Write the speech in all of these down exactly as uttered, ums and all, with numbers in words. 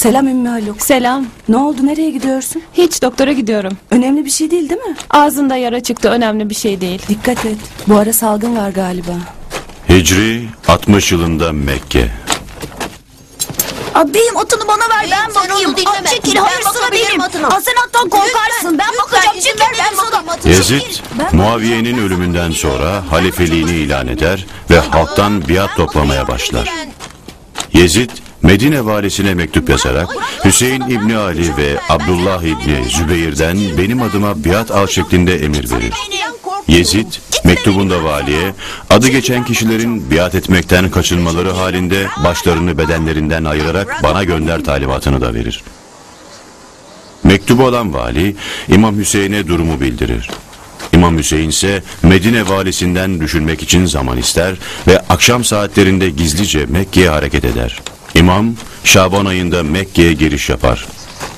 Selam Ümmü Haluk. Selam. Ne oldu, nereye gidiyorsun? Hiç, doktora gidiyorum. Önemli bir şey değil değil mi? Ağzında yara çıktı, önemli bir şey değil. Dikkat et. Bu ara salgın var galiba. Hicri altmış yılında Mekke. Aa, benim atını bana ver, ben bakayım. Aa, çekil, hayır sıra benim. Aa, sen attan korkarsın, ben bakacağım. Çekil, ben sana. Yezid, Muaviye'nin ölümünden sonra halifeliğini ilan eder ve halktan biat toplamaya başlar. Yezid, Medine valisine mektup yazarak Hüseyin İbni Ali ve Abdullah İbni Zübeyir'den benim adıma biat al şeklinde emir verir. Yezid, mektubunda valiye, adı geçen kişilerin biat etmekten kaçınmaları halinde başlarını bedenlerinden ayırarak bana gönder talimatını da verir. Mektubu olan vali, İmam Hüseyin'e durumu bildirir. İmam Hüseyin ise Medine valisinden düşünmek için zaman ister ve akşam saatlerinde gizlice Mekke'ye hareket eder. İmam, Şaban ayında Mekke'ye giriş yapar.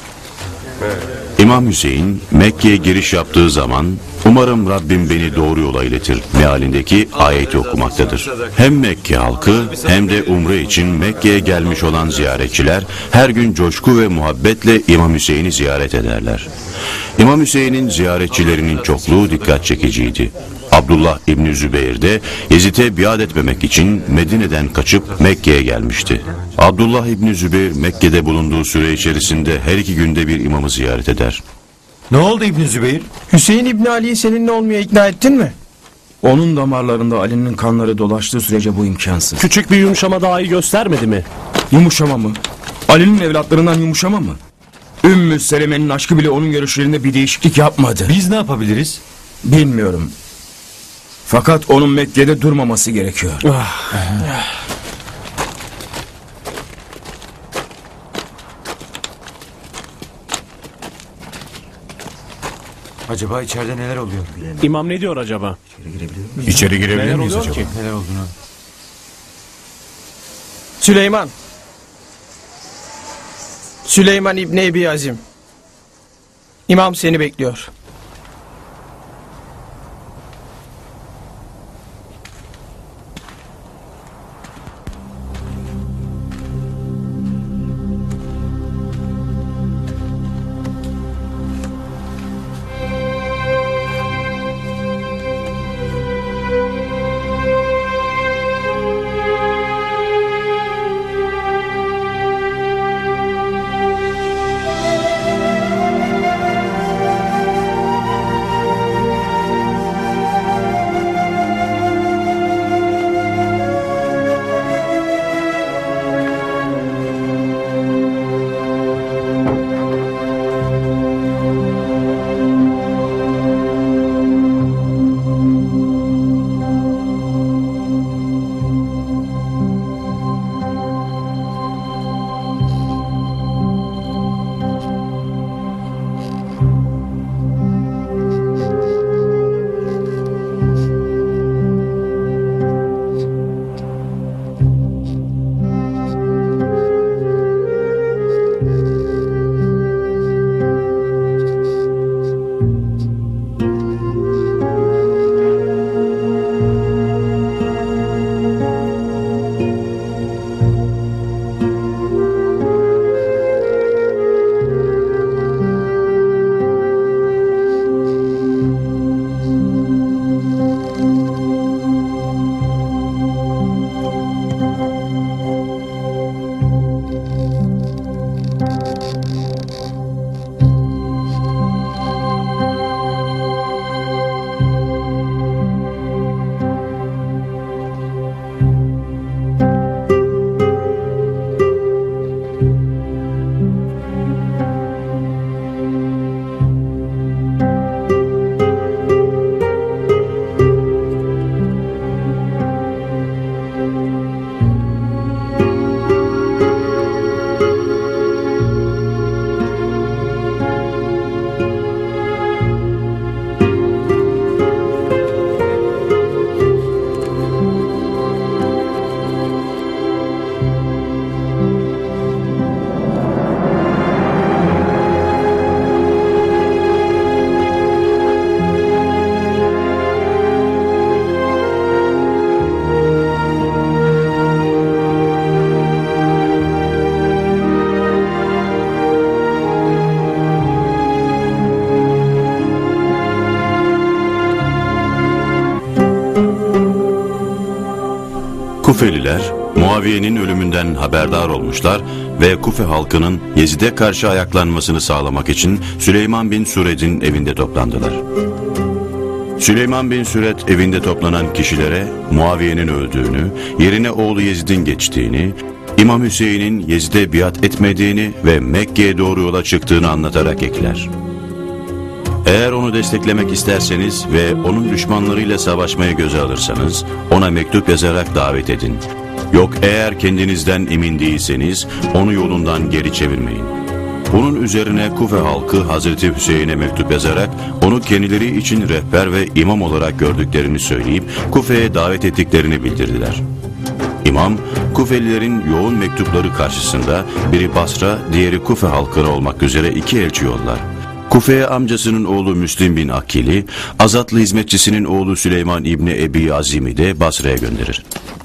İmam Hüseyin, Mekke'ye giriş yaptığı zaman, umarım Rabbim beni doğru yola iletir mealindeki ayeti okumaktadır. Hem Mekke halkı hem de umre için Mekke'ye gelmiş olan ziyaretçiler her gün coşku ve muhabbetle İmam Hüseyin'i ziyaret ederler. İmam Hüseyin'in ziyaretçilerinin çokluğu dikkat çekiciydi. Abdullah İbni Zübeyir de Yezid'e biat etmemek için Medine'den kaçıp Mekke'ye gelmişti. Abdullah İbni Zübeyir Mekke'de bulunduğu süre içerisinde her iki günde bir imamı ziyaret eder. Ne oldu İbni Zübeyir? Hüseyin İbni Ali'yi seninle olmaya ikna ettin mi? Onun damarlarında Ali'nin kanları dolaştığı sürece bu imkansız. Küçük bir yumuşama daha iyi göstermedi mi? Yumuşama mı? Ali'nin evlatlarından yumuşama mı? Ümmü Seleme'nin aşkı bile onun görüşlerinde bir değişiklik yapmadı. Biz ne yapabiliriz? Bilmiyorum. Fakat onun Mekke'de durmaması gerekiyor. Ah. Acaba içeride neler oluyor? İmam ne diyor acaba? İçeri girebilir Neler miyiz oluyor acaba? ki? Neler olduğunu. Süleyman. Süleyman İbni Ebi Azim. İmam seni bekliyor. Kufeliler Muaviye'nin ölümünden haberdar olmuşlar ve Kufe halkının Yezid'e karşı ayaklanmasını sağlamak için Süleyman bin Sured'in evinde toplandılar. Süleyman bin Sured evinde toplanan kişilere Muaviye'nin öldüğünü, yerine oğlu Yezid'in geçtiğini, İmam Hüseyin'in Yezid'e biat etmediğini ve Mekke'ye doğru yola çıktığını anlatarak ekler. Eğer onu desteklemek isterseniz ve onun düşmanlarıyla savaşmayı göze alırsanız ona mektup yazarak davet edin. Yok eğer kendinizden emin değilseniz onu yolundan geri çevirmeyin. Bunun üzerine Kufe halkı Hazreti Hüseyin'e mektup yazarak onu kendileri için rehber ve imam olarak gördüklerini söyleyip Kufe'ye davet ettiklerini bildirdiler. İmam, Kufelilerin yoğun mektupları karşısında biri Basra, diğeri Kufe halkına olmak üzere iki elçi yollar. Kufe'ye amcasının oğlu Müslim bin Akil'i, azatlı hizmetçisinin oğlu Süleyman İbni Ebi Azim'i de Basra'ya gönderir.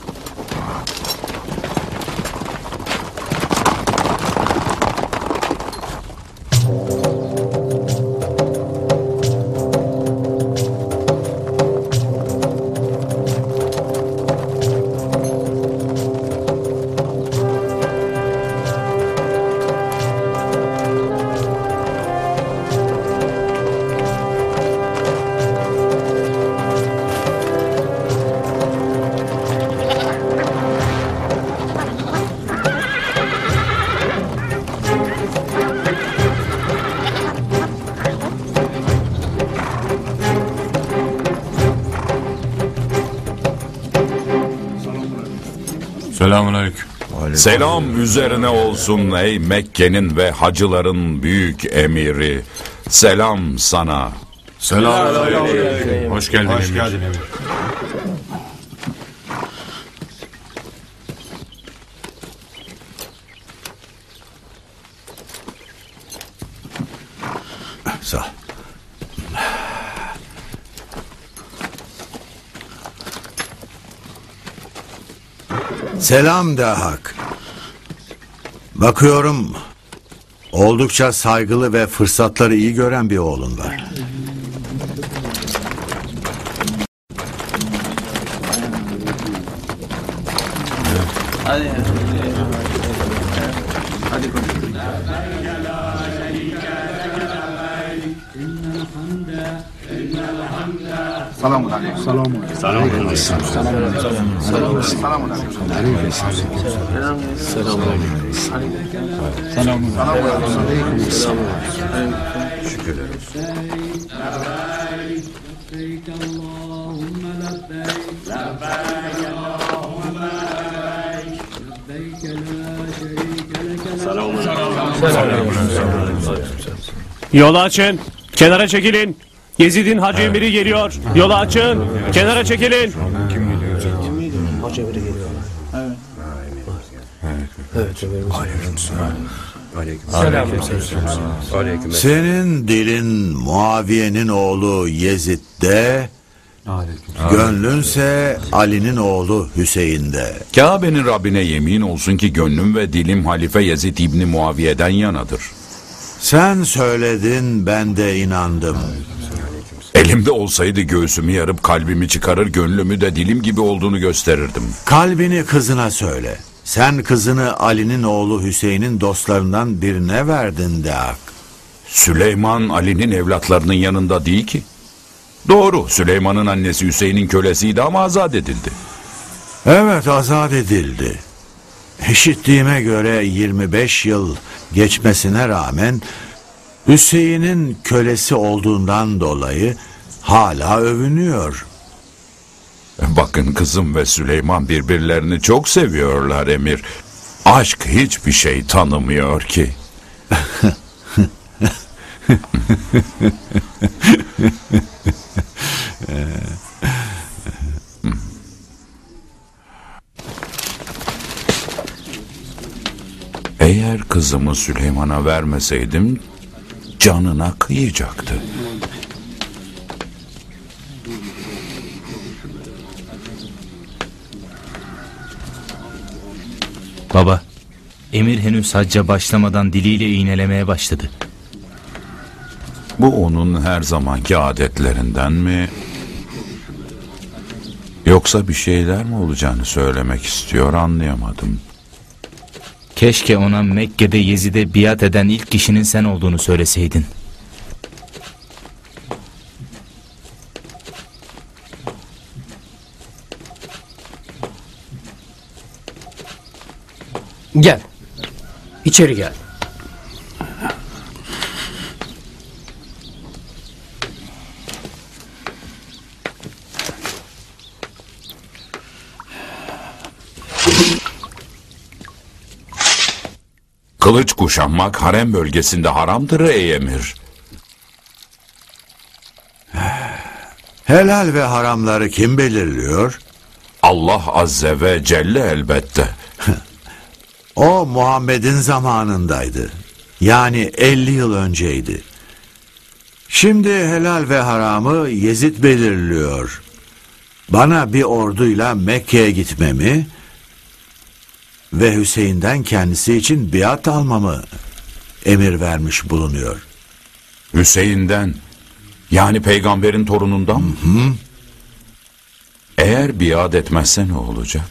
Selamünaleyküm. Selam üzerine olsun ey Mekke'nin ve hacıların büyük emiri. Selam sana. Selamünaleyküm. Hoş geldin Hoş emir. Geldin emir. Sağ ol. Selam Dahak. Bakıyorum oldukça saygılı ve fırsatları iyi gören bir oğlun var. Hadi. Hadi. Selamun aleyküm. Selamun aleyküm. Selamun aleyküm. Selamun aleyküm. Selamun aleyküm. Selamun aleyküm. Selamun aleyküm. Şükürler olsun. Yolu açın. Kenara çekilin. Yezid'in hacı emiri geliyor. Yolu açın. Kenara çekilin. Hacı emiri geliyor. Evet. Evet. Evet. Senin dilin Muaviye'nin oğlu Yezid'de, gönlünse Ali'nin oğlu Hüseyin'de. Kabe'nin Rabbine yemin olsun ki gönlüm ve dilim Halife Yezid İbni Muaviye'den yanadır. Sen söyledin, ben de inandım. Elimde olsaydı göğsümü yarıp kalbimi çıkarır, gönlümü de dilim gibi olduğunu gösterirdim. Kalbini kızına söyle. Sen kızını Ali'nin oğlu Hüseyin'in dostlarından birine verdin Dahak. Süleyman Ali'nin evlatlarının yanında değil ki. Doğru, Süleyman'ın annesi Hüseyin'in kölesiydi ama azat edildi. Evet, azat edildi. İşittiğime göre yirmi beş yıl geçmesine rağmen Hüseyin'in kölesi olduğundan dolayı hala övünüyor. Bakın kızım ve Süleyman birbirlerini çok seviyorlar emir. Aşk hiçbir şey tanımıyor ki. Eğer kızımı Süleyman'a vermeseydim canına kıyacaktı. Baba, emir henüz hacca başlamadan diliyle iğnelemeye başladı. Bu onun her zamanki adetlerinden mi? Yoksa bir şeyler mi olacağını söylemek istiyor, anlayamadım. Keşke ona Mekke'de Yezid'e biat eden ilk kişinin sen olduğunu söyleseydin. Gel. İçeri gel. Kılıç kuşanmak harem bölgesinde haramdır ey emir. Helal ve haramları kim belirliyor? Allah azze ve celle elbette. O Muhammed'in zamanındaydı. Yani elli yıl önceydi. Şimdi helal ve haramı Yezid belirliyor. Bana bir orduyla Mekke'ye gitmemi ve Hüseyin'den kendisi için biat almamı emir vermiş bulunuyor. Hüseyin'den, yani peygamberin torunundan mı? Hı hı. Eğer biat etmezse ne olacak?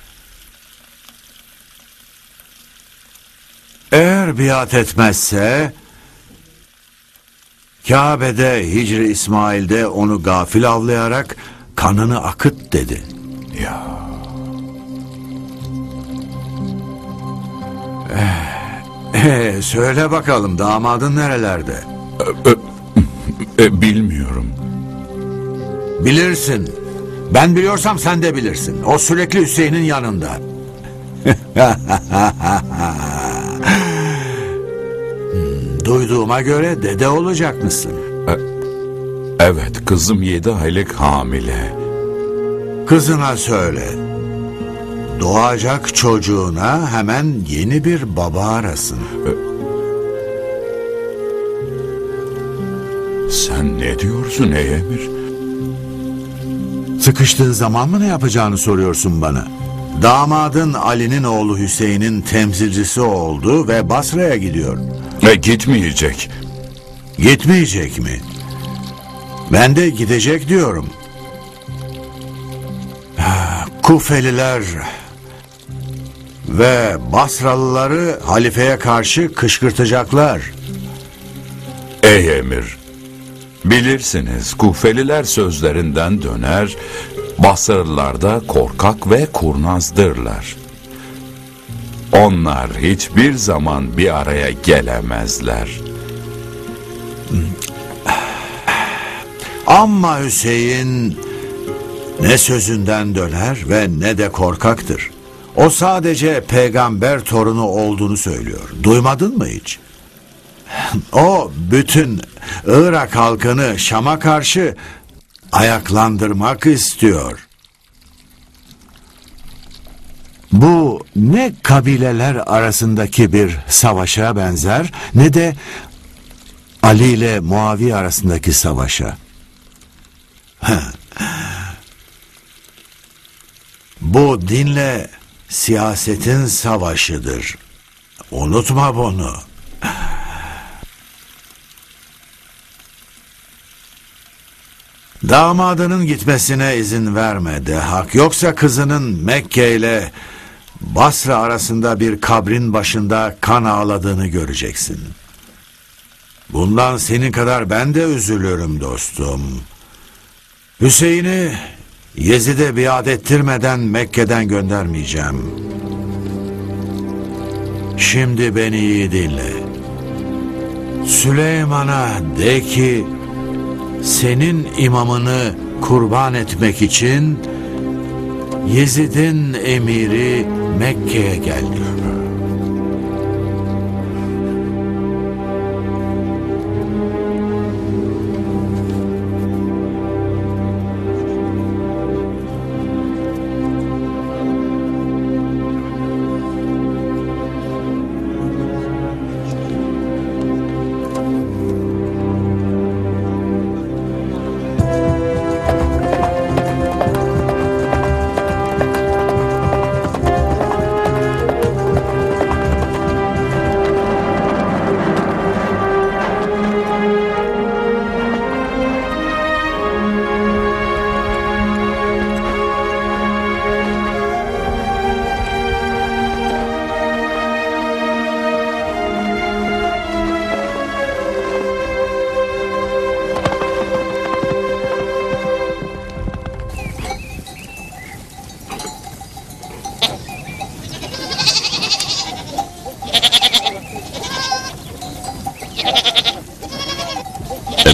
Eğer biat etmezse Kabe'de Hicri İsmail'de onu gafil avlayarak kanını akıt dedi. Ya. Ee, söyle bakalım damadın nerelerde? E, e, bilmiyorum. Bilirsin. Ben biliyorsam sen de bilirsin. O sürekli Hüseyin'in yanında. hmm, duyduğuma göre dede olacak mısın? E, evet, kızım yedi aylık hamile. Kızına söyle. Doğacak çocuğuna hemen yeni bir baba arasın. Sen ne diyorsun ey emir? Sıkıştığın zaman mı ne yapacağını soruyorsun bana? Damadın Ali'nin oğlu Hüseyin'in temsilcisi oldu ve Basra'ya gidiyor. E, gitmeyecek. Gitmeyecek mi? Ben de gidecek diyorum. Kufeliler ve Basralıları halifeye karşı kışkırtacaklar. Ey emir, bilirsiniz Kufeliler sözlerinden döner, Basralılar da korkak ve kurnazdırlar. Onlar hiçbir zaman bir araya gelemezler. Ama Hüseyin ne sözünden döner ve ne de korkaktır. O sadece peygamber torunu olduğunu söylüyor. Duymadın mı hiç? O bütün Irak halkını Şam'a karşı ayaklandırmak istiyor. Bu ne kabileler arasındaki bir savaşa benzer ne de Ali ile Muaviye arasındaki savaşa. Bu dinle siyasetin savaşıdır. Unutma bunu. Damadının gitmesine izin verme Dehak. Yoksa kızının Mekke ile Basra arasında bir kabrin başında kan ağladığını göreceksin. Bundan senin kadar ben de üzülürüm dostum. Hüseyin'i Yezid'e biat ettirmeden Mekke'den göndermeyeceğim. Şimdi beni iyi dinle. Süleyman'a de ki senin imamını kurban etmek için Yezid'in emiri Mekke'ye geldi.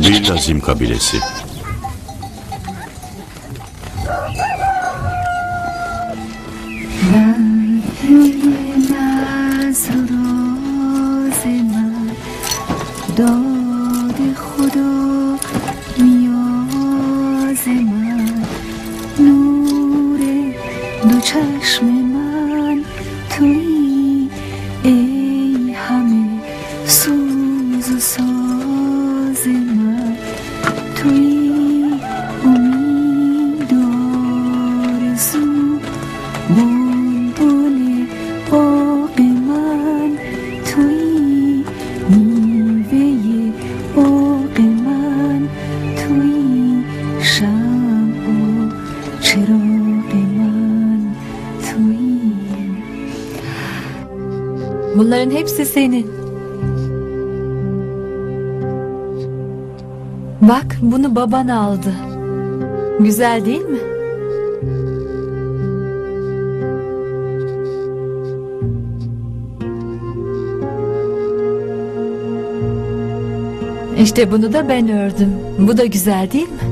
Kubil Azim kabilesi. Bunların hepsi senin. Bak, bunu baban aldı. Güzel değil mi? İşte bunu da ben ördüm. Bu da güzel değil mi?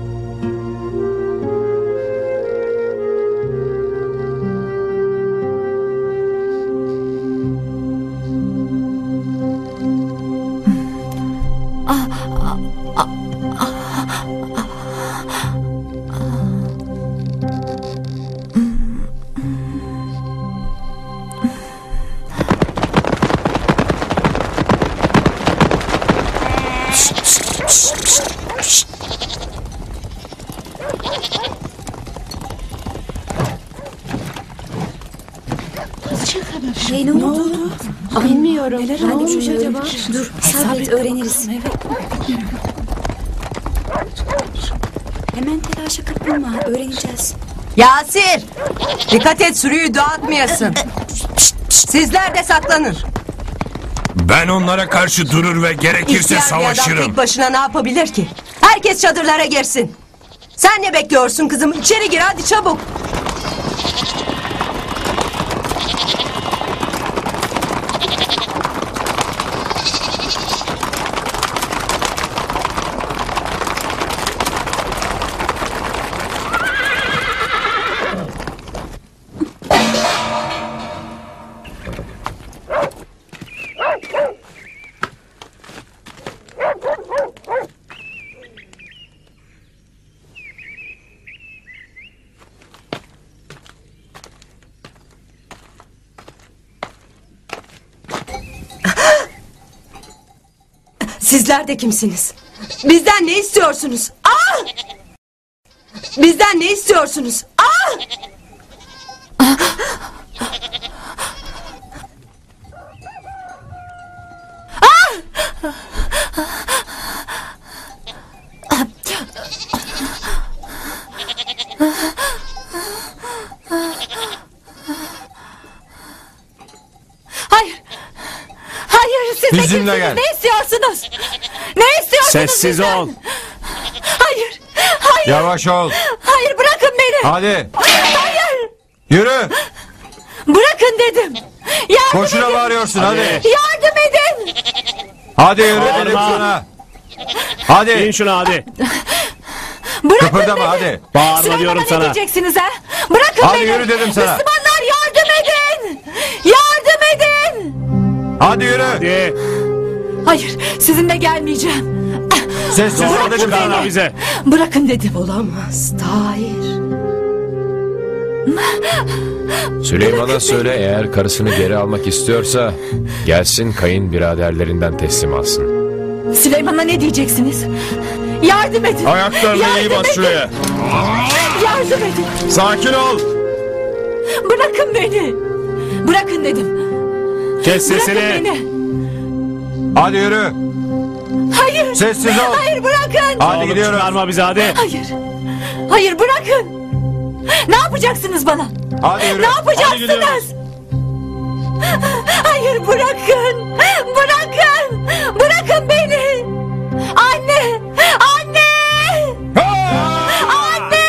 Hey, ne oldu? Bilmiyorum. Neler olmuş acaba? Dur, sabret, öğreniriz. Hemen telaşa kapılma, öğreneceğiz. Yasir! Dikkat et, sürüyü dağıtmayasın. Sizler de saklanın. Ben onlara karşı durur ve gerekirse İhtiyar bir adam savaşırım. tek başına ne yapabilir ki? Herkes çadırlara girsin. Sen ne bekliyorsun kızım? İçeri gir hadi çabuk. Sizler de kimsiniz? Bizden ne istiyorsunuz? Ah! Bizden ne istiyorsunuz? Ah! Hayır. Hayır, siz de Bizimle kimsiniz? gel. Ne istiyorsunuz? Ne istiyorsunuz Sessiz bizden? ol. Hayır. Hayır. Yavaş ol. Hayır, bırakın beni. Hadi. Hayır. Yürü. Bırakın dedim. Yardım Boşuna edin. bağırıyorsun hadi. Yardım edin. Hadi yürü Bağırma. dedim sana. Hadi. İn şuna hadi. Bırakın Kıpırdama beni. hadi. Bağırma Süleyman'a diyorum ne sana. diyeceksiniz ha? Bırakın Hadi beni. yürü dedim sana. Müslümanlar yardım edin. Yardım edin. Hadi yürü. Hadi. Hayır, sizinle gelmeyeceğim. Sessiz ol Doğru dedim çıkarma sana. bize. Bırakın dedim. Olamaz. Tahir. Süleyman'a söyle eğer karısını geri almak istiyorsa gelsin kayınbiraderlerinden teslim alsın. Süleyman'a ne diyeceksiniz? Yardım edin. Ayaklarını iyi Yardım bas edin. şuraya. Yardım edin. Sakin ol. Bırakın beni. Bırakın dedim. Kes Bırakın sesini. beni. Hadi yürü. Hayır. Sessiz ol. Hayır, bırakın. Hadi Oğlum gidiyoruz. çıkarma bizi hadi. Hayır. Hayır, bırakın. Ne yapacaksınız bana? Hadi yürü. Ne Hadi gidiyoruz. yapacaksınız? Hayır, bırakın. Bırakın. Bırakın beni. Anne. Anne. Anne.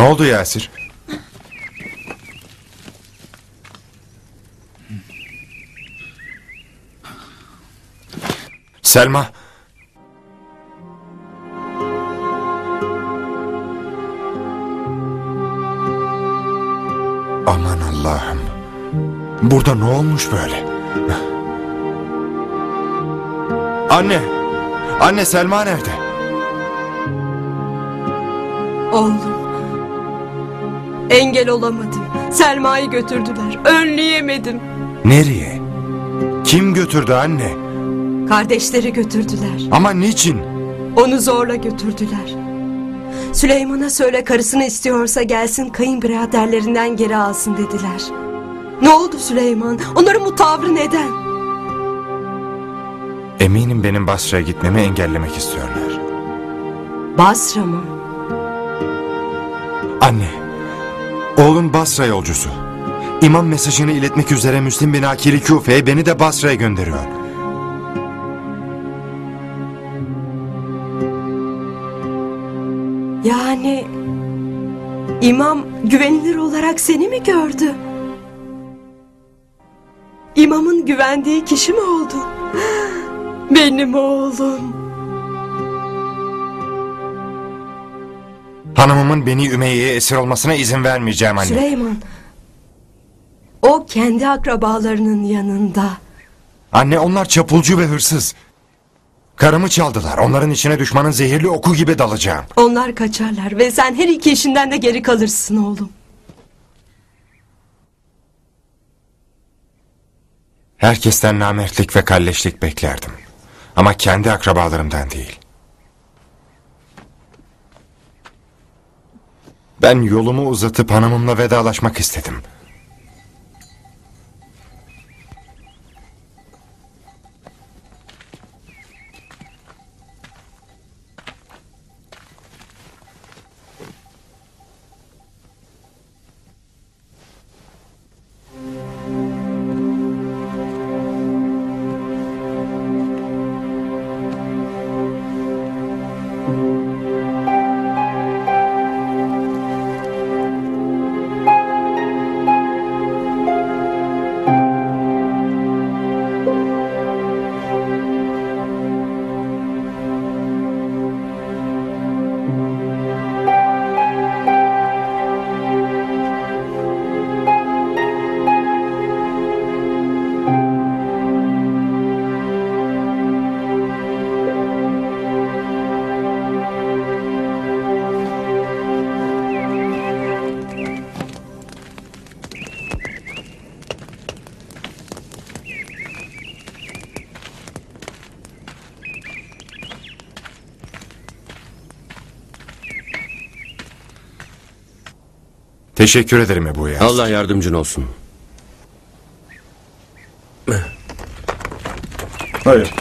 oldu Yasir? Selma. Aman Allah'ım. Burada ne olmuş böyle? Anne. Anne, Selma nerede? Oğlum. Engel olamadım. Selma'yı götürdüler. Önleyemedim. Nereye? Kim götürdü anne? Kardeşleri götürdüler. Ama niçin? Onu zorla götürdüler. Süleyman'a söyle karısını istiyorsa gelsin kayınbiraderlerinden geri alsın dediler. Ne oldu Süleyman? Onların bu tavrı neden? Eminim benim Basra'ya gitmemi engellemek istiyorlar. Basra mı? Anne, oğlun Basra yolcusu. İmam mesajını iletmek üzere Müslim bin Akil Küfe'ye, beni de Basra'ya gönderiyor. Yani İmam güvenilir olarak seni mi gördü? İmamın güvendiği kişi mi oldu? Benim oğlum. Hanımımın Beni Ümeyye'ye esir olmasına izin vermeyeceğim anne. Süleyman. O kendi akrabalarının yanında. Anne, onlar çapulcu ve hırsız. Karımı çaldılar. Onların içine düşmanın zehirli oku gibi dalacağım. Onlar kaçarlar ve sen her iki işinden de geri kalırsın oğlum. Herkesten namertlik ve kalleşlik beklerdim. Ama kendi akrabalarımdan değil. Ben yolumu uzatıp hanımımla vedalaşmak istedim. Teşekkür ederim Ebu Yas. Allah yardımcın olsun. Hayır.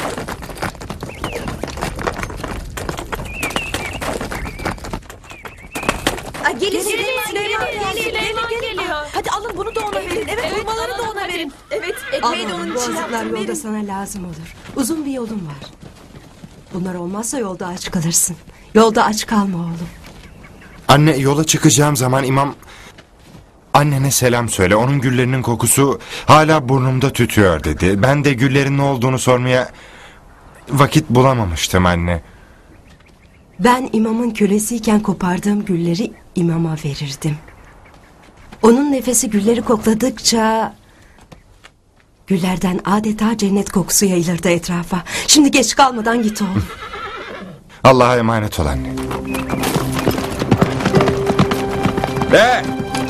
Ay, gelin, gelin, Süleyman, Süleyman geliyor. Hadi alın bunu da ona verin. Evet, hurmaları da ona verin. Evet, ekmeği de onun Bu için azıklar yaptım, yolda verin. sana lazım olur. Uzun bir yolun var. Bunlar olmazsa yolda aç kalırsın. Yolda aç kalma oğlum. Anne, yola çıkacağım zaman imam... Annene selam söyle, onun güllerinin kokusu hala burnumda tütüyor dedi. Ben de güllerin ne olduğunu sormaya vakit bulamamıştım anne. Ben imamın kölesiyken kopardığım gülleri imama verirdim. Onun nefesi gülleri kokladıkça... güllerden adeta cennet kokusu yayılırdı etrafa. Şimdi geç kalmadan git oğlum. Allah'a emanet ol anne. Be!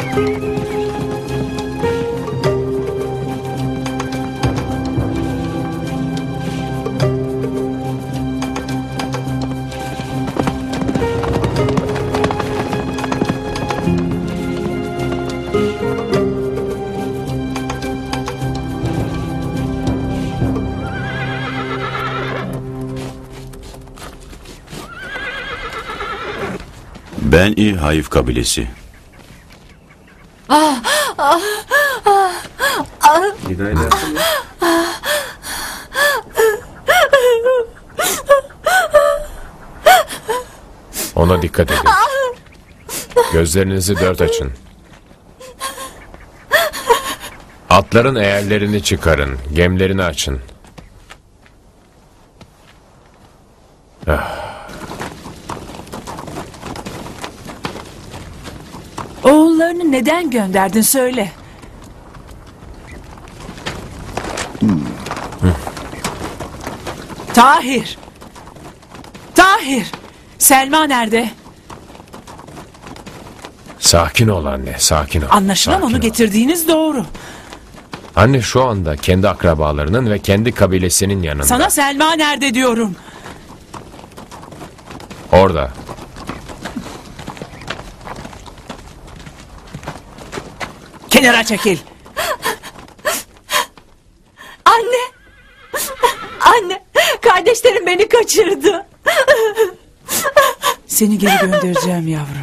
Beni Hayf kabilesi. Ah, ah, ah, ah. Ona dikkat edin. Gözlerinizi dört açın. Atların eğerlerini çıkarın. Gemlerini açın. Ah. Oğullarını neden gönderdin söyle. Tahir. Tahir. Selma nerede? Sakin ol anne, sakin ol. Anlaşılan sakin onu ol. getirdiğiniz doğru. Anne şu anda kendi akrabalarının ve kendi kabilesinin yanında. Sana Selma nerede diyorum. Orada. Kenara çekil. Anne. Anne. Kardeşlerim beni kaçırdı. Seni geri göndereceğim yavrum.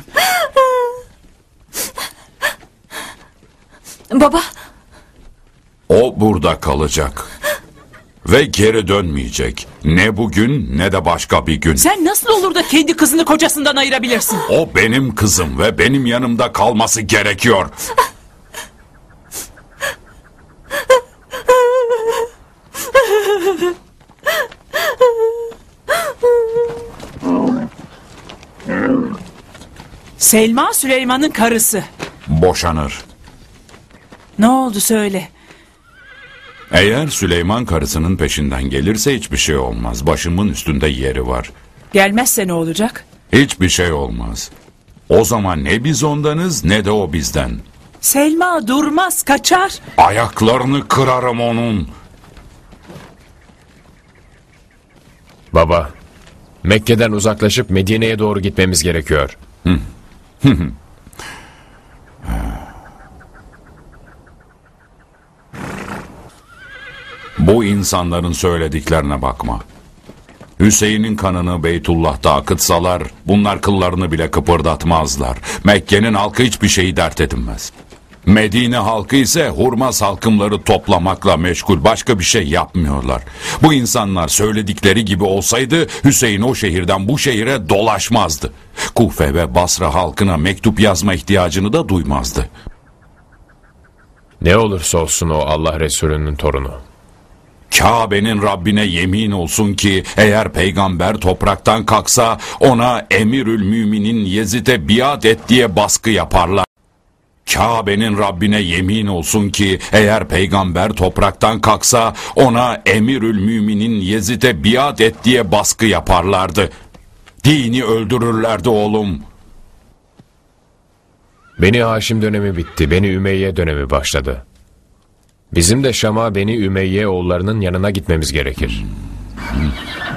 Baba. O burada kalacak. Ve geri dönmeyecek. Ne bugün ne de başka bir gün. Sen nasıl olur da kendi kızını kocasından ayırabilirsin? O benim kızım ve benim yanımda kalması gerekiyor. Selma Süleyman'ın karısı. Boşanır. Ne oldu söyle. Eğer Süleyman karısının peşinden gelirse hiçbir şey olmaz. Başımın üstünde yeri var. Gelmezse ne olacak? Hiçbir şey olmaz. O zaman ne biz ondanız ne de o bizden. Selma durmaz, kaçar. Ayaklarını kırarım onun. Baba, Mekke'den uzaklaşıp Medine'ye doğru gitmemiz gerekiyor. Hı. Bu insanların söylediklerine bakma. Hüseyin'in kanını Beytullah'ta akıtsalar bunlar kıllarını bile kıpırdatmazlar. Mekke'nin halkı hiçbir şeyi dert edinmez. Medine halkı ise hurma salkımları toplamakla meşgul, başka bir şey yapmıyorlar. Bu insanlar söyledikleri gibi olsaydı Hüseyin o şehirden bu şehire dolaşmazdı. Kufe ve Basra halkına mektup yazma ihtiyacını da duymazdı. Ne olursa olsun o Allah Resulü'nün torunu. Kabe'nin Rabbine yemin olsun ki eğer peygamber topraktan kalksa ona Emirül Müminin Yezid'e biat et diye baskı yaparlar. Kabe'nin Rabbine yemin olsun ki eğer peygamber topraktan kalksa ona Emirül Müminin Yezid'e biat et diye baskı yaparlardı. Dini öldürürlerdi oğlum. Beni Haşim dönemi bitti, Beni Ümeyye dönemi başladı. Bizim de Şam'a Beni Ümeyye oğullarının yanına gitmemiz gerekir. Hmm.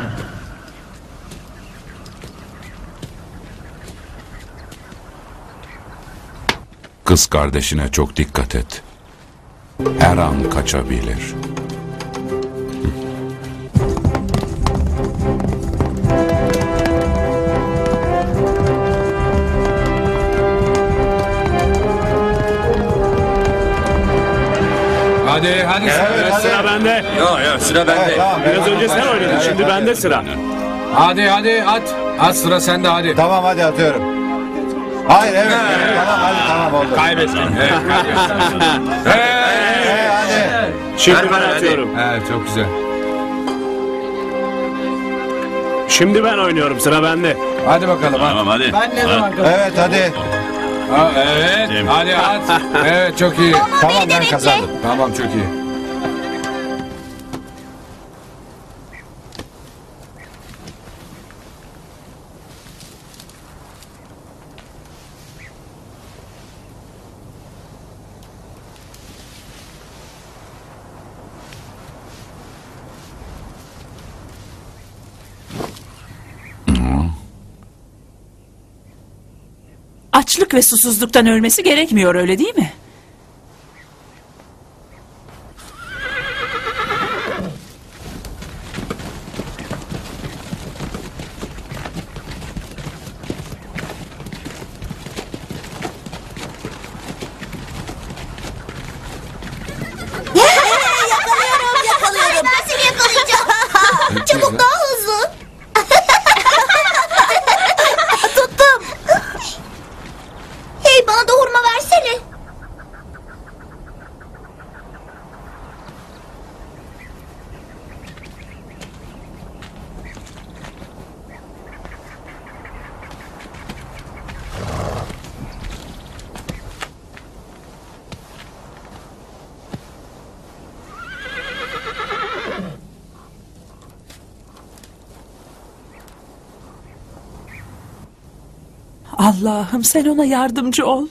Kız kardeşine çok dikkat et. Her an kaçabilir. Hadi hadi evet, hadi. Sıra bende. Ya ya sıra bende. Evet, tamam, biraz önce sen oynadın evet, şimdi evet. Bende sıra. Hadi hadi at. At sıra sende hadi. Tamam hadi atıyorum. Hayır evet. evet. Tamam hadi tamam oldu. Kaybettin. Evet kaybettin. Hey, hadi. Şimdi hadi, ben hadi. atıyorum. Evet çok güzel. Şimdi ben oynuyorum sıra bende. Hadi bakalım. Tamam hadi. Ben ne zaman kazandım? Evet hadi. Ha, evet hadi at. Evet çok iyi. Ama Tamam ben bekle. kazandım. Tamam çok iyi. Açlık ve susuzluktan ölmesi gerekmiyor öyle değil mi? Yakalıyorum, yakalıyorum. Ben seni yakalayacağım. Çabuk daha hızlı. Tuttum. Allah'ım sen ona yardımcı ol.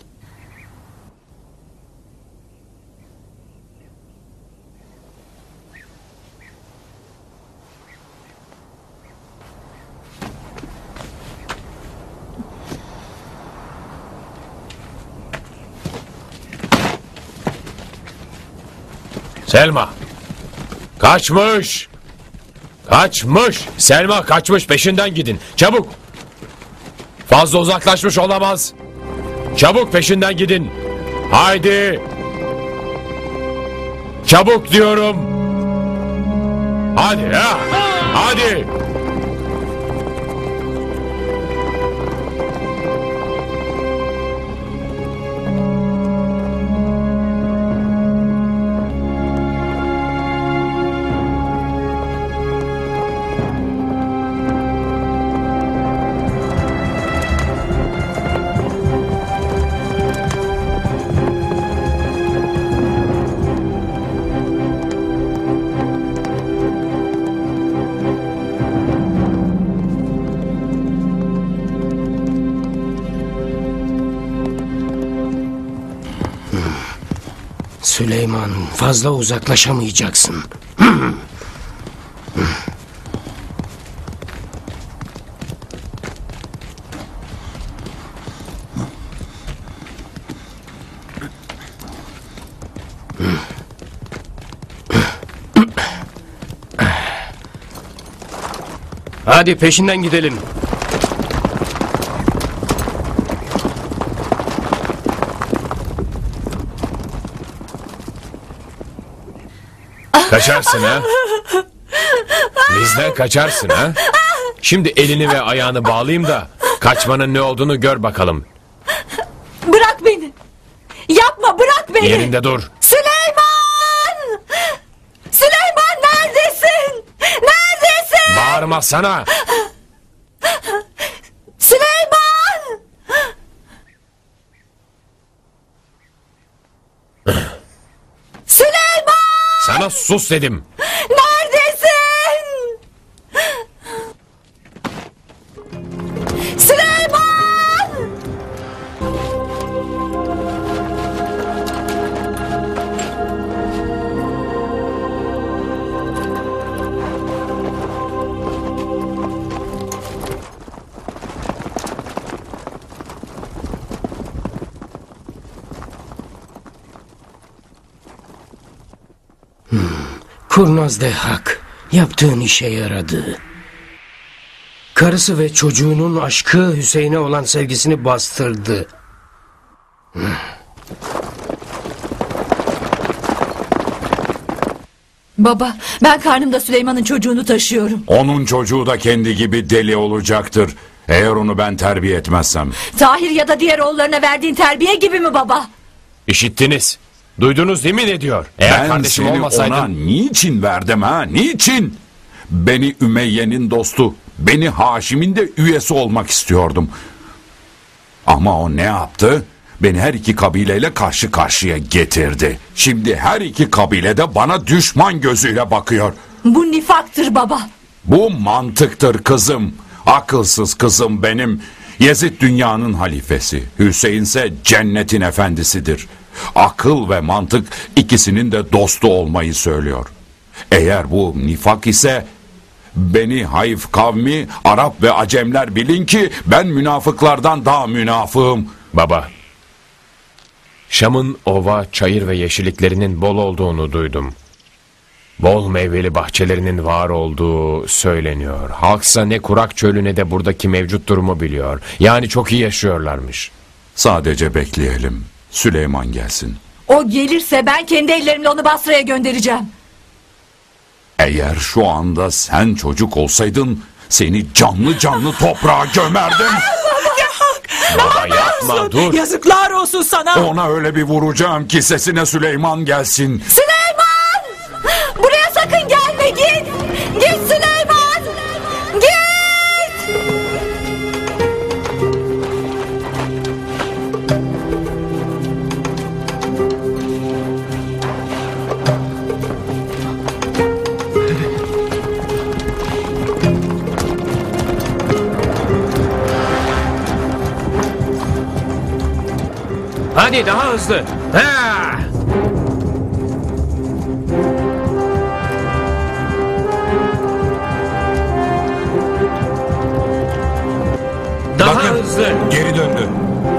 Selma. Kaçmış. Kaçmış. Selma kaçmış, peşinden gidin. Çabuk. Fazla uzaklaşmış olamaz. Çabuk peşinden gidin. Haydi. Çabuk diyorum. Hadi ya. Hadi. Süleyman, fazla uzaklaşamayacaksın. Hadi peşinden gidelim. Kaçarsın ha? Bizden kaçarsın ha? Şimdi elini ve ayağını bağlayayım da kaçmanın ne olduğunu gör bakalım. Bırak beni. Yapma, bırak beni. Yerinde dur. Süleyman! Süleyman neredesin? Neredesin? Bağırma sana. Süleyman! Süleyman! Sana sus dedim. Neredesin? Süleyman! Kurnaz Dehak, yaptığın işe yaradı. Karısı ve çocuğunun aşkı Hüseyin'e olan sevgisini bastırdı. Baba, ben karnımda Süleyman'ın çocuğunu taşıyorum. Onun çocuğu da kendi gibi deli olacaktır. Eğer onu ben terbiye etmezsem. Tahir ya da diğer oğullarına verdiğin terbiye gibi mi baba? İşittiniz. Duydunuz değil mi ne diyor? Eğer Ben kardeşim seni olmasaydın... ona niçin verdim ha? Niçin? Beni Ümeyye'nin dostu, beni Haşim'in de üyesi olmak istiyordum. Ama o ne yaptı? Beni her iki kabileyle karşı karşıya getirdi. Şimdi her iki kabile de bana düşman gözüyle bakıyor. Bu nifaktır baba. Bu mantıktır kızım. Akılsız kızım benim. Yezid dünyanın halifesi. Hüseyin ise cennetin efendisidir. Akıl ve mantık ikisinin de dostu olmayı söylüyor. Eğer bu nifak ise Beni Hayf kavmi, Arap ve Acemler bilin ki ben münafıklardan daha münafığım. Baba, Şam'ın ova, çayır ve yeşilliklerinin bol olduğunu duydum. Bol meyveli bahçelerinin var olduğu söyleniyor. Halksa ne kurak çölü ne de buradaki mevcut durumu biliyor. Yani çok iyi yaşıyorlarmış. Sadece bekleyelim. Süleyman gelsin. O gelirse ben kendi ellerimle onu Basra'ya göndereceğim. Eğer şu anda sen çocuk olsaydın seni canlı canlı toprağa gömerdim. Baba yapma, dur. Yazıklar olsun sana. Ona öyle bir vuracağım ki sesine Süleyman gelsin. Süleyman! Buraya sakın gelme, git! Git Süleyman! Git! Hadi daha hızlı. Ha! Daha Bakın, hızlı. geri döndü.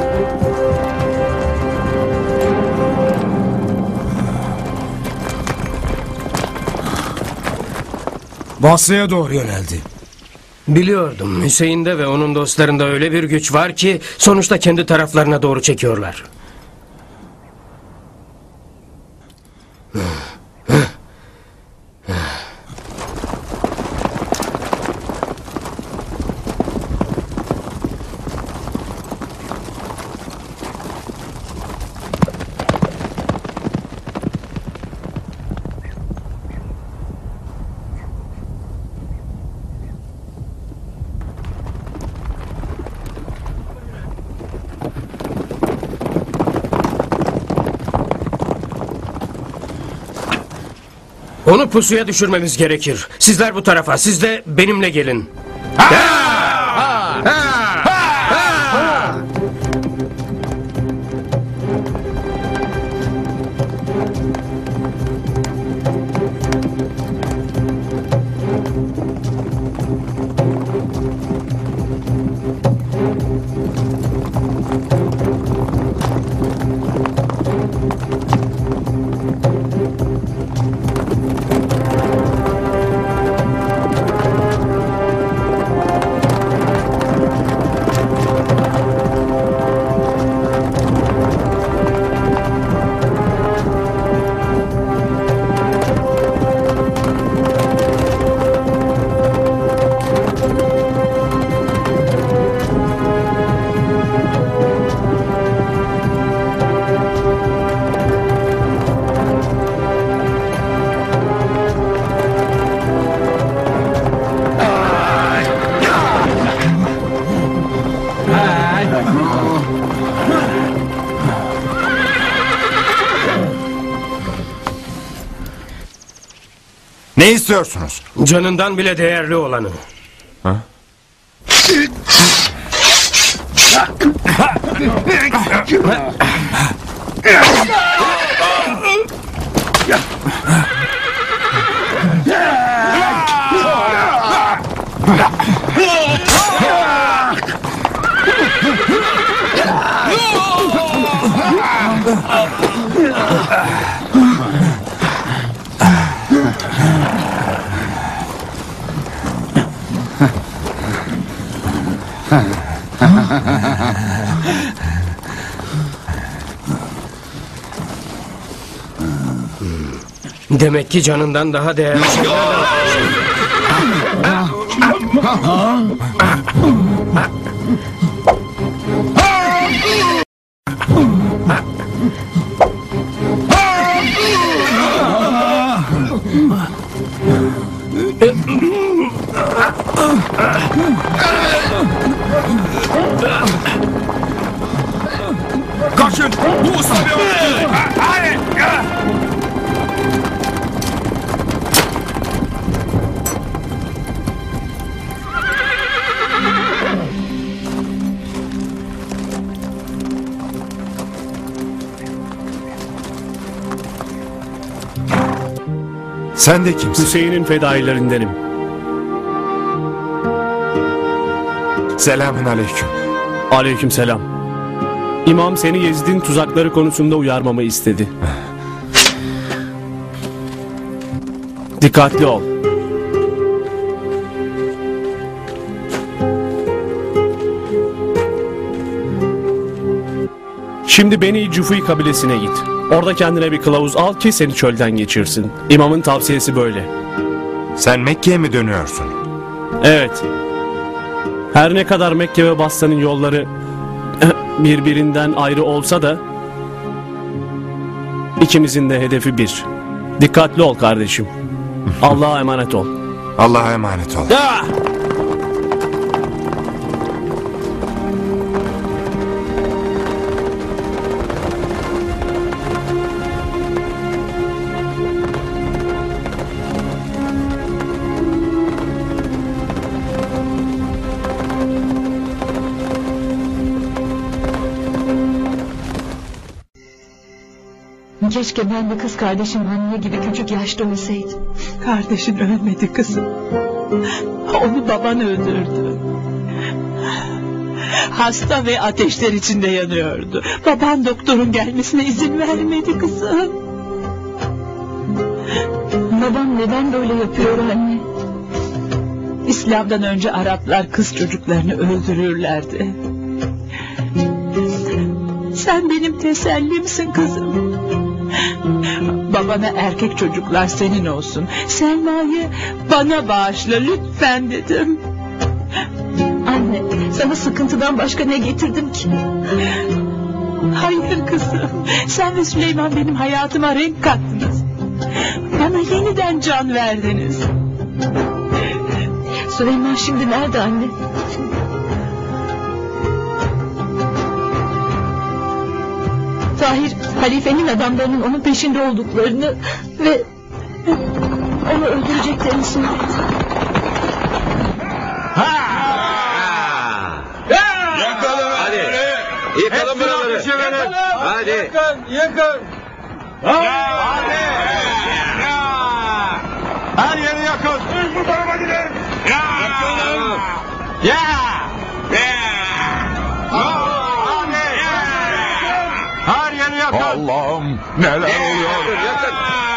Basra'ya doğru yöneldi. Biliyordum. Hüseyin'de ve onun dostlarında öyle bir güç var ki sonuçta kendi taraflarına doğru çekiyorlar. Onu pusuya düşürmemiz gerekir. Sizler bu tarafa, siz de benimle gelin. Ne istiyorsunuz? Canından bile değerli olanı. Ha? Demek ki canından daha değerli şeyler var. Kaçın! Bu usta bir oyuncu! Hadi! Sen de kimsin? Hüseyin'in fedailerindenim. Selamün aleyküm. Aleyküm selam. İmam seni Yezid'in tuzakları konusunda uyarmamı istedi. Dikkatli ol. Şimdi Beni Cufuy kabilesine git. Orada kendine bir kılavuz al ki seni çölden geçirsin. İmamın tavsiyesi böyle. Sen Mekke'ye mi dönüyorsun? Evet. Her ne kadar Mekke ve Basra'nın yolları birbirinden ayrı olsa da ikimizin de hedefi bir. Dikkatli ol kardeşim. Allah'a emanet ol. Allah'a emanet ol. Ya! Keşke ben de kız kardeşim Hanne gibi küçük yaşta ölseydim. Kardeşin ölmedi kızım. Onu baban öldürdü. Hasta ve ateşler içinde yanıyordu. Baban doktorun gelmesine izin vermedi kızım. Babam neden böyle yapıyor anne? İslam'dan önce Araplar kız çocuklarını öldürürlerdi. Sen benim tesellimsin kızım. Babana erkek çocuklar senin olsun. Selma'yı bana bağışla lütfen dedim. Anne, sana sıkıntıdan başka ne getirdim ki? Hayır kızım. Sen ve Süleyman benim hayatıma renk kattınız. Bana yeniden can verdiniz. Süleyman şimdi nerede anne? Tahir, halifenin adamlarının onun peşinde olduklarını ve onu öldüreceklerini söyledi. Yakalım hadi. Yıkalım buraları. Yakalım. Hadi. Yakın, yakın. Hadi. Her yeri yakın. Bu tarafa gidelim. Yakalım. Ya. Her yeri yakın. Allah'ım neler oluyor? Yakın.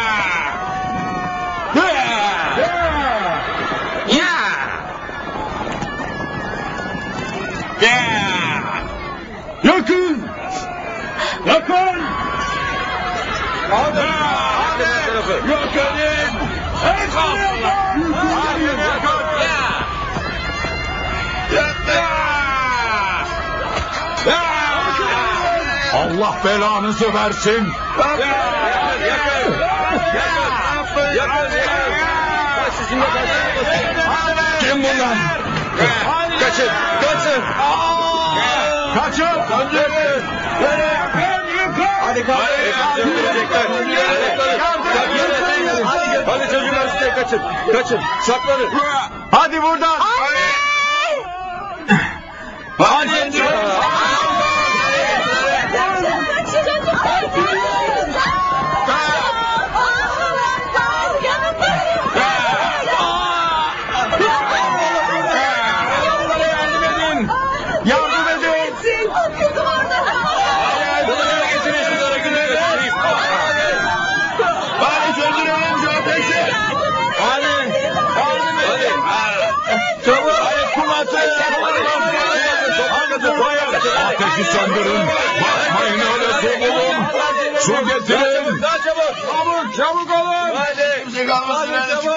Yakın. Yakın. Hadi. Hadi. Yok edin. Her yeri yakın. Allah belanızı versin. Yakın. Yakın. Yakın. Kim bunlar? Kaçın. Kaçın. Kaçın. Kaçın. Hadi kalk. Hadi çocuklar size kaçın. Kaçın. Saklanın. Hadi buradan. Hadi. Yardım edin. Hadi söndürelim şu ateşi. Hadi. Hadi. Çabuk. Hadi kum atın. Ateşi söndürün. Bakmayın öyle su bulun. Su getirin. Daha çabuk. Çabuk. Çabuk olun. Hadi. Kimse kalmasın.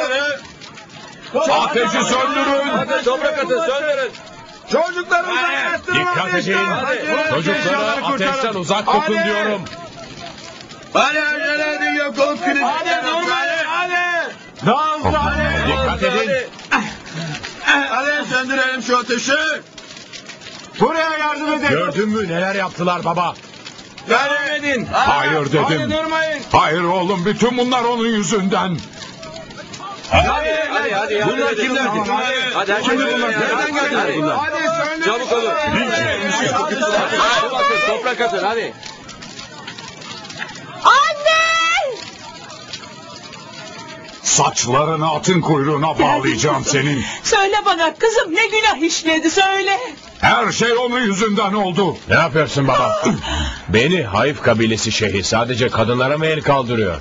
Ateşi söndürün. Hadi toprak atın. Söndürün. Çocukları uzaklaştırın. Dikkat edin. Çocuklara ateşten uzak tutun diyorum. Hadi acele edin yok olup gidin. Hadi normal. Hadi. Daha hızlı hadi. Dikkat edin. Hadi söndürelim şu ateşi. Buraya yardım edin. Gördün mü neler yaptılar baba? Yardım edin. Hayır dedim. Hadi durmayın. Hayır oğlum bütün bunlar onun yüzünden. Hadi hadi hadi. Bunlar kimler? Hadi hadi. Şimdi bunlar nereden geldi bunlar? Hadi söndürün. Çabuk olun. Çabuk atın. Toprak atın hadi. Anne! Saçlarını atın kuyruğuna bağlayacağım senin. Söyle bana kızım ne günah işledi söyle. Her şey onun yüzünden oldu. Ne yapıyorsun baba? Beni Hayf kabilesi şeyhi sadece kadınlara mı el kaldırıyor?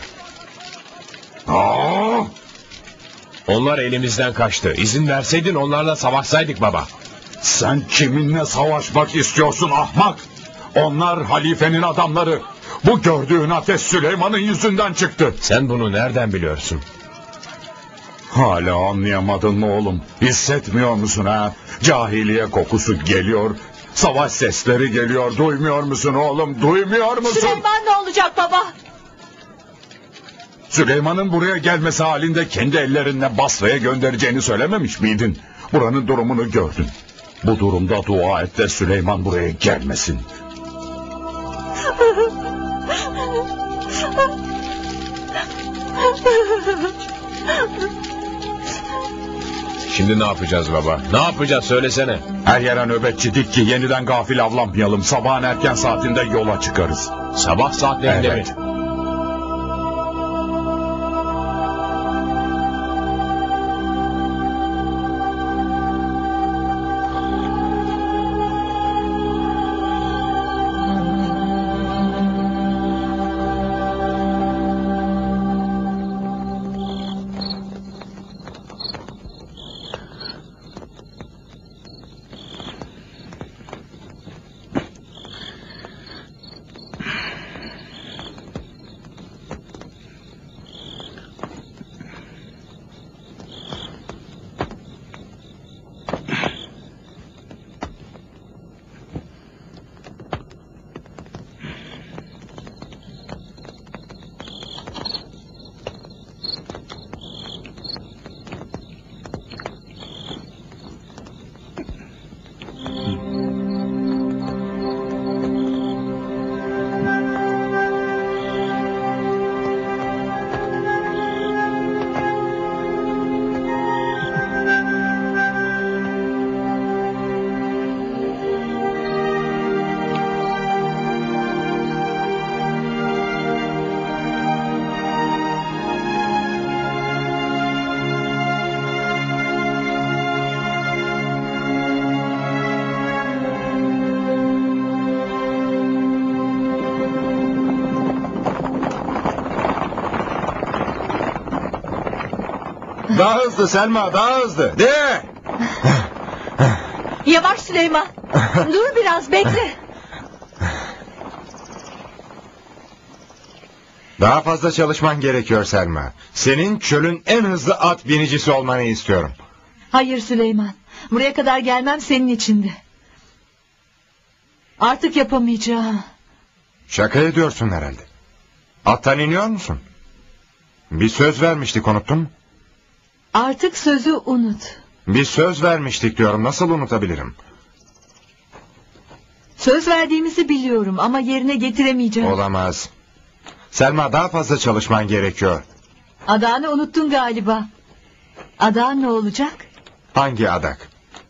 Aa! Onlar elimizden kaçtı. İzin verseydin onlarla savaşsaydık baba. Sen kiminle savaşmak istiyorsun ahmak? Onlar halifenin adamları. Bu gördüğün ateş Süleyman'ın yüzünden çıktı. Sen bunu nereden biliyorsun? Hala anlayamadın mı oğlum? Hissetmiyor musun ha? Cahiliye kokusu geliyor. Savaş sesleri geliyor. Duymuyor musun oğlum? Duymuyor musun? Süleyman ne olacak baba? Süleyman'ın buraya gelmesi halinde kendi ellerinle Basra'ya göndereceğini söylememiş miydin? Buranın durumunu gördün. Bu durumda dua et de Süleyman buraya gelmesin. Şimdi ne yapacağız baba? Ne yapacağız söylesene. Her yere nöbetçi dik ki yeniden gafil avlanmayalım. Sabahın erken saatinde yola çıkarız. Sabah saatlerinde evet. mi? Daha hızlı Selma, daha hızlı. De! Yavaş Süleyman. Dur biraz bekle. Daha fazla çalışman gerekiyor Selma. Senin çölün en hızlı at binicisi olmanı istiyorum. Hayır Süleyman. Buraya kadar gelmem senin içindi. Artık yapamayacağım. Şaka ediyorsun herhalde. Attan iniyor musun? Bir söz vermiştik, unuttun mu? Artık sözü unut. Bir söz vermiştik diyorum, nasıl unutabilirim? Söz verdiğimizi biliyorum ama yerine getiremeyeceğim. Olamaz. Selma, daha fazla çalışman gerekiyor. Adağını unuttun galiba. Adağın ne olacak? Hangi adak?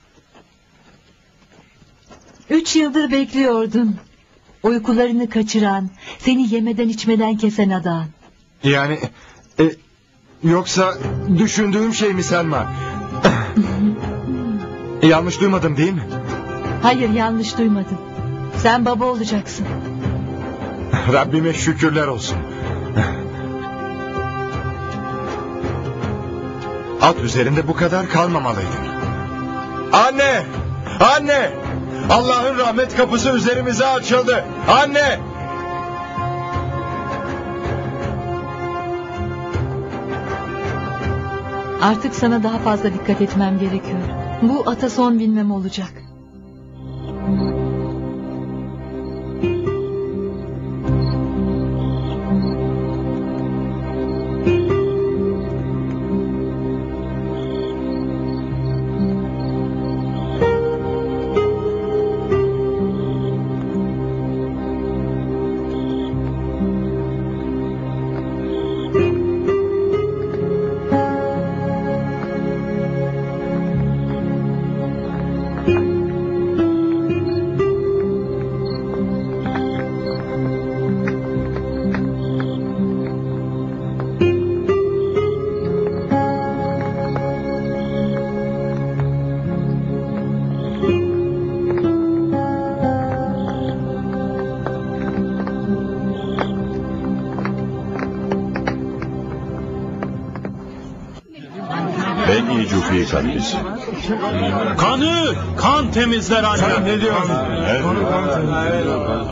Üç yıldır bekliyordun. Uykularını kaçıran, seni yemeden içmeden kesen adağın. Yani... E, yoksa düşündüğüm şey mi Selma? Yanlış duymadım değil mi? Hayır, yanlış duymadın. Sen baba olacaksın. Rabbime şükürler olsun. At üzerinde bu kadar kalmamalıydın. Anne! Anne! Allah'ın rahmet kapısı üzerimize açıldı. Anne! Artık sana daha fazla dikkat etmem gerekiyor. Bu ata son binmem olacak. Ben İcufi kardeşim. Kanı, kan temizler anne. Sen ne diyorsun?